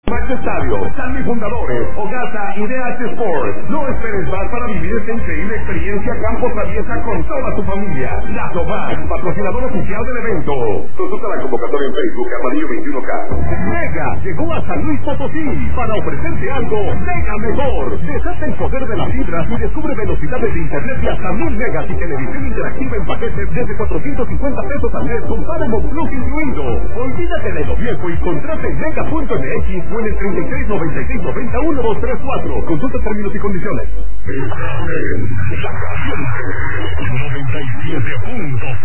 Max Estadio, Stanley Fundadores, Ogasa y DH Sports. No esperes más para vivir esta increíble experiencia campo traviesa con toda tu familia. Lazo Max, patrocinador oficial del evento. Consulta la convocatoria en Facebook, Amarillo 21K. Mega llegó a San Luis Potosí para ofrecerte algo mega mejor. Desata el poder de las fibras y descubre velocidades de internet de hasta 1000 megas y televisión interactiva en paquetes desde 450 pesos al mes con Paramount Plus incluido. Olvídate de lo viejo y contrata en mega.mx o en el 36 96 90 1234. Consulta términos y condiciones. 97.